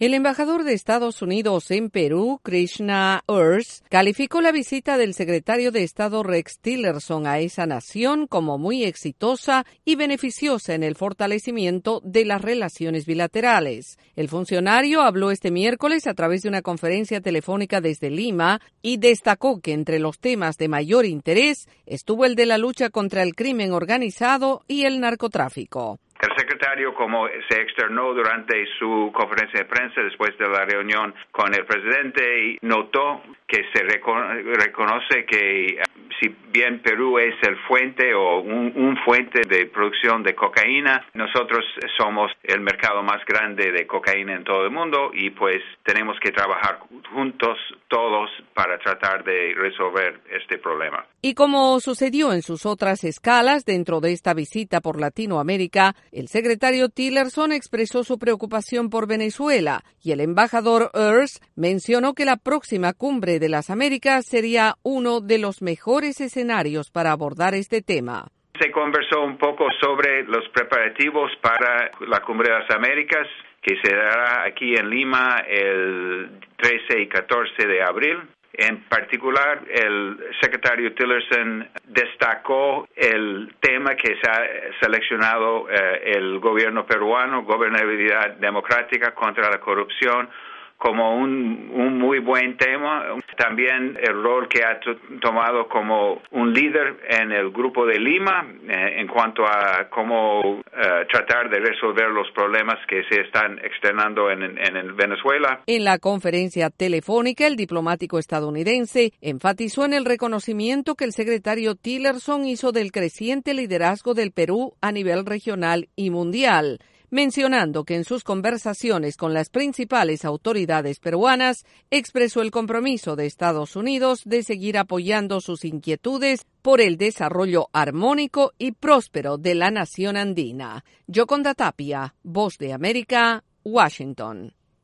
El embajador de Estados Unidos en Perú, Krishna Urs, calificó la visita del secretario de Estado Rex Tillerson a esa nación como muy exitosa y beneficiosa en el fortalecimiento de las relaciones bilaterales. El funcionario habló este miércoles a través de una conferencia telefónica desde Lima y destacó que entre los temas de mayor interés estuvo el de la lucha contra el crimen organizado y el narcotráfico. El secretario, como se externó durante su conferencia de prensa después de la reunión con el presidente, notó que se reconoce que si bien Perú es el fuente o un fuente de producción de cocaína, nosotros somos el mercado más grande de cocaína en todo el mundo y pues tenemos que trabajar juntos todos para tratar de resolver este problema. Y como sucedió en sus otras escalas dentro de esta visita por Latinoamérica, el secretario Tillerson expresó su preocupación por Venezuela y el embajador Urs mencionó que la próxima cumbre de las Américas sería uno de los mejores escenarios para abordar este tema. Se conversó un poco sobre los preparativos para la Cumbre de las Américas, que se dará aquí en Lima el 13 y 14 de abril. En particular, el secretario Tillerson destacó el tema que se ha seleccionado el gobierno peruano, gobernabilidad democrática contra la corrupción, como un muy buen tema. También el rol que ha tomado como un líder en el Grupo de Lima en cuanto a cómo tratar de resolver los problemas que se están externando en Venezuela. En la conferencia telefónica, el diplomático estadounidense enfatizó en el reconocimiento que el secretario Tillerson hizo del creciente liderazgo del Perú a nivel regional y mundial, mencionando que en sus conversaciones con las principales autoridades peruanas expresó el compromiso de Estados Unidos de seguir apoyando sus inquietudes por el desarrollo armónico y próspero de la nación andina. Yoconda Tapia, Voz de América, Washington.